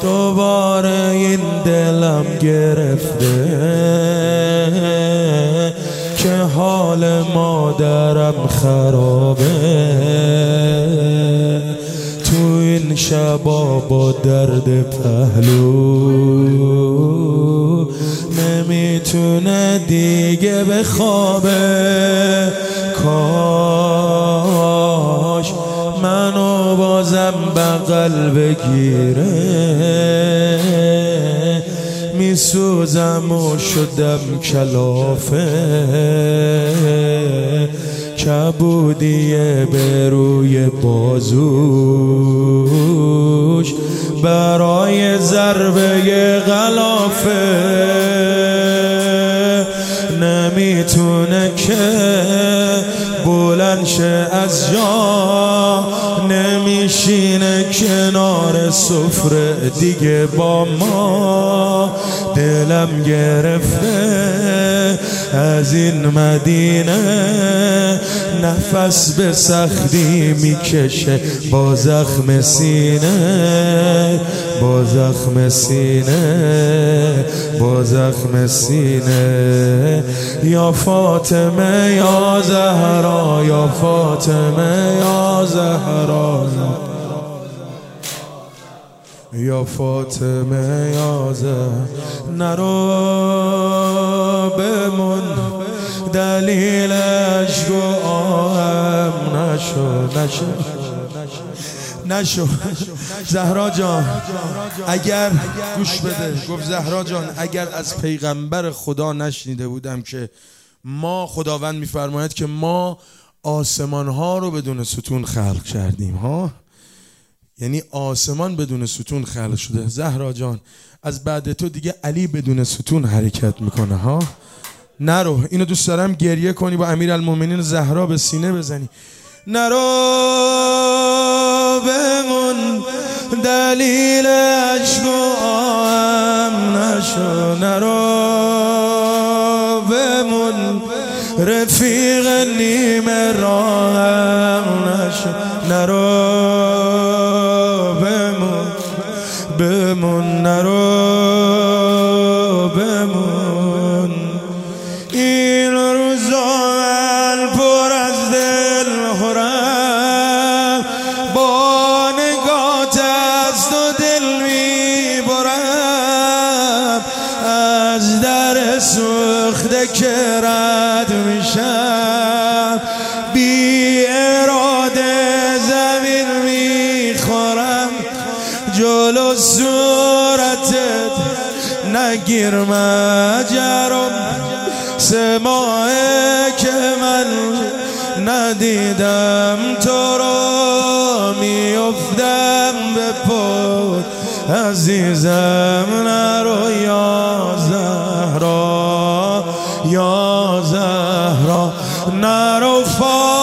دوباره این دلم گرفته که حال مادرم خرابه. تو این شبا با درد پهلو نمیتونه دیگه بخوابه. کاش منو بازم بغل بگیره، میسوزم و شدم کلافه. کبودیه به روی بازوش برای ضربه غلافه. نمیتونه که بلند شه از جا، نمیشینه کنار سفره دیگه با ما. دلم گرفته از این مدینه، نفس به سختی میکشه با زخم سینه، با زخم سینه، با زخم سینه. یا فاطمه یا زهرا، یا فاطمه یا زهرا، یا فاطمه یا زهرا. نرو بمون دلیل عشق و آهم نشو زهرا جان. اگر گوش بده، گفت زهرا جان اگر از پیغمبر خدا نشنیده بودم که ما، خداوند میفرماید که ما آسمان ها رو بدون ستون خلق کردیم ها، یعنی آسمان بدون ستون خلق شده. زهرا جان از بعد تو دیگه علی بدون ستون حرکت میکنه ها. نرو، اینو دوست دارم گریه کنی با امیرالمومنین زهرا به سینه بزنی. نرو بمون دلیل عشق و آهم نشو. نرو بمون رفیق نیم راهم نشو. نرو بمون نرو بمون. این روزا من پر از دل خورم، با نگات از تو دل میبرم. از در سوخته که رد میشم، بی اراده زمین میخورم. جلو صورتت نگیر مجرم، سه ماهه که من ندیدم تو رو. میافتم به پا عزیزم. نرو یا زهرا، یا زهرا. نرو